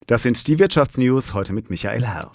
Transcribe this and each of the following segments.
Das sind die Wirtschaftsnews, heute mit Michael Herr.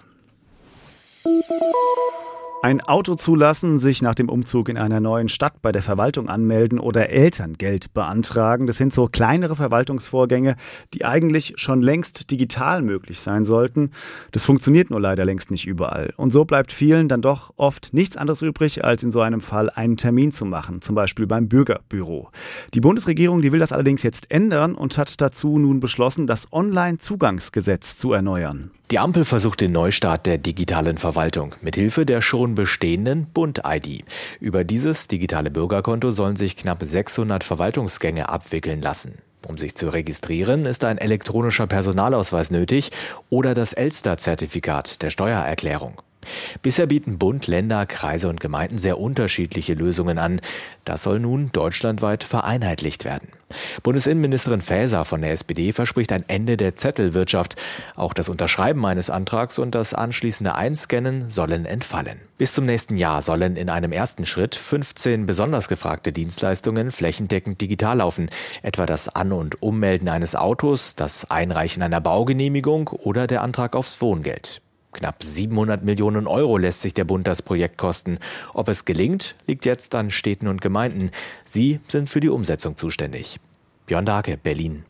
Ein Auto zulassen, sich nach dem Umzug in einer neuen Stadt bei der Verwaltung anmelden oder Elterngeld beantragen. Das sind so kleinere Verwaltungsvorgänge, die eigentlich schon längst digital möglich sein sollten. Das funktioniert nur leider längst nicht überall. Und so bleibt vielen dann doch oft nichts anderes übrig, als in so einem Fall einen Termin zu machen, zum Beispiel beim Bürgerbüro. Die Bundesregierung, die will das allerdings jetzt ändern und hat dazu nun beschlossen, das Online-Zugangsgesetz zu erneuern. Die Ampel versucht den Neustart der digitalen Verwaltung mithilfe der schon bestehenden Bund-ID. Über dieses digitale Bürgerkonto sollen sich knapp 600 Verwaltungsgänge abwickeln lassen. Um sich zu registrieren, ist ein elektronischer Personalausweis nötig oder das Elster-Zertifikat der Steuererklärung. Bisher bieten Bund, Länder, Kreise und Gemeinden sehr unterschiedliche Lösungen an. Das soll nun deutschlandweit vereinheitlicht werden. Bundesinnenministerin Faeser von der SPD verspricht ein Ende der Zettelwirtschaft. Auch das Unterschreiben eines Antrags und das anschließende Einscannen sollen entfallen. Bis zum nächsten Jahr sollen in einem ersten Schritt 15 besonders gefragte Dienstleistungen flächendeckend digital laufen. Etwa das An- und Ummelden eines Autos, das Einreichen einer Baugenehmigung oder der Antrag aufs Wohngeld. Knapp 700 Millionen Euro lässt sich der Bund das Projekt kosten. Ob es gelingt, liegt jetzt an Städten und Gemeinden. Sie sind für die Umsetzung zuständig. Björn Dahlke, Berlin.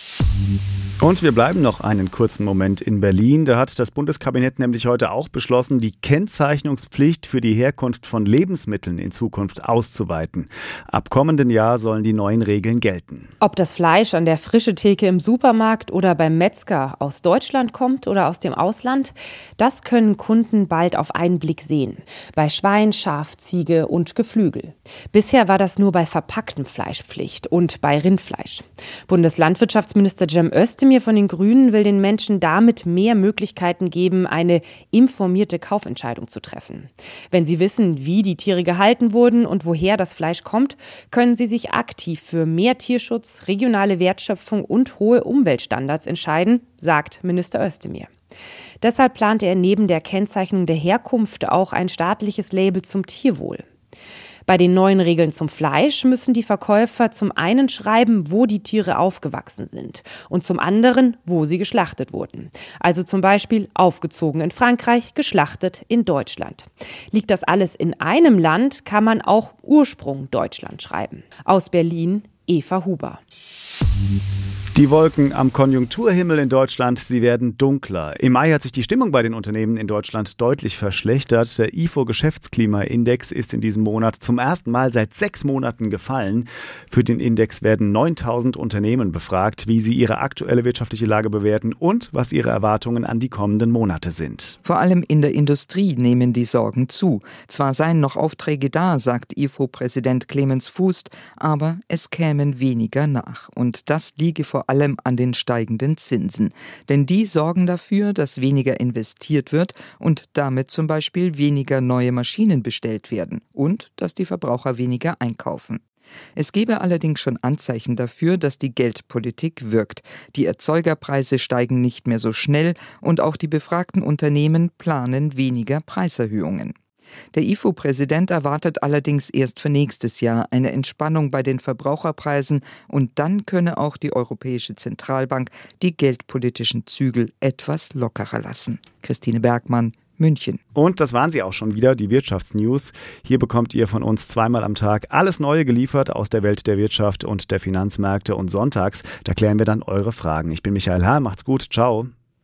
Und wir bleiben noch einen kurzen Moment in Berlin. Da hat das Bundeskabinett nämlich heute auch beschlossen, die Kennzeichnungspflicht für die Herkunft von Lebensmitteln in Zukunft auszuweiten. Ab kommenden Jahr sollen die neuen Regeln gelten. Ob das Fleisch an der frischen Theke im Supermarkt oder beim Metzger aus Deutschland kommt oder aus dem Ausland, das können Kunden bald auf einen Blick sehen. Bei Schwein, Schaf, Ziege und Geflügel. Bisher war das nur bei verpacktem Fleisch Pflicht und bei Rindfleisch. Bundeslandwirtschaftsminister Cem Özdemir von den Grünen will den Menschen damit mehr Möglichkeiten geben, eine informierte Kaufentscheidung zu treffen. Wenn sie wissen, wie die Tiere gehalten wurden und woher das Fleisch kommt, können sie sich aktiv für mehr Tierschutz, regionale Wertschöpfung und hohe Umweltstandards entscheiden, sagt Minister Özdemir. Deshalb plant er neben der Kennzeichnung der Herkunft auch ein staatliches Label zum Tierwohl. Bei den neuen Regeln zum Fleisch müssen die Verkäufer zum einen schreiben, wo die Tiere aufgewachsen sind und zum anderen, wo sie geschlachtet wurden. Also zum Beispiel aufgezogen in Frankreich, geschlachtet in Deutschland. Liegt das alles in einem Land, kann man auch Ursprung Deutschland schreiben. Aus Berlin, Eva Huber. Die Wolken am Konjunkturhimmel in Deutschland, sie werden dunkler. Im Mai hat sich die Stimmung bei den Unternehmen in Deutschland deutlich verschlechtert. Der ifo-Geschäftsklimaindex ist in diesem Monat zum ersten Mal seit 6 Monaten gefallen. Für den Index werden 9.000 Unternehmen befragt, wie sie ihre aktuelle wirtschaftliche Lage bewerten und was ihre Erwartungen an die kommenden Monate sind. Vor allem in der Industrie nehmen die Sorgen zu. Zwar seien noch Aufträge da, sagt IFO-Präsident Clemens Fuß, aber es kämen weniger nach. Und das liege vor allem an den steigenden Zinsen. Denn die sorgen dafür, dass weniger investiert wird und damit zum Beispiel weniger neue Maschinen bestellt werden und dass die Verbraucher weniger einkaufen. Es gebe allerdings schon Anzeichen dafür, dass die Geldpolitik wirkt. Die Erzeugerpreise steigen nicht mehr so schnell und auch die befragten Unternehmen planen weniger Preiserhöhungen. Der IFO-Präsident erwartet allerdings erst für nächstes Jahr eine Entspannung bei den Verbraucherpreisen und dann könne auch die Europäische Zentralbank die geldpolitischen Zügel etwas lockerer lassen. Christine Bergmann, München. Und das waren sie auch schon wieder, die Wirtschaftsnews. Hier bekommt ihr von uns zweimal am Tag alles Neue geliefert aus der Welt der Wirtschaft und der Finanzmärkte und sonntags, da klären wir dann eure Fragen. Ich bin Michael Herr, macht's gut, ciao.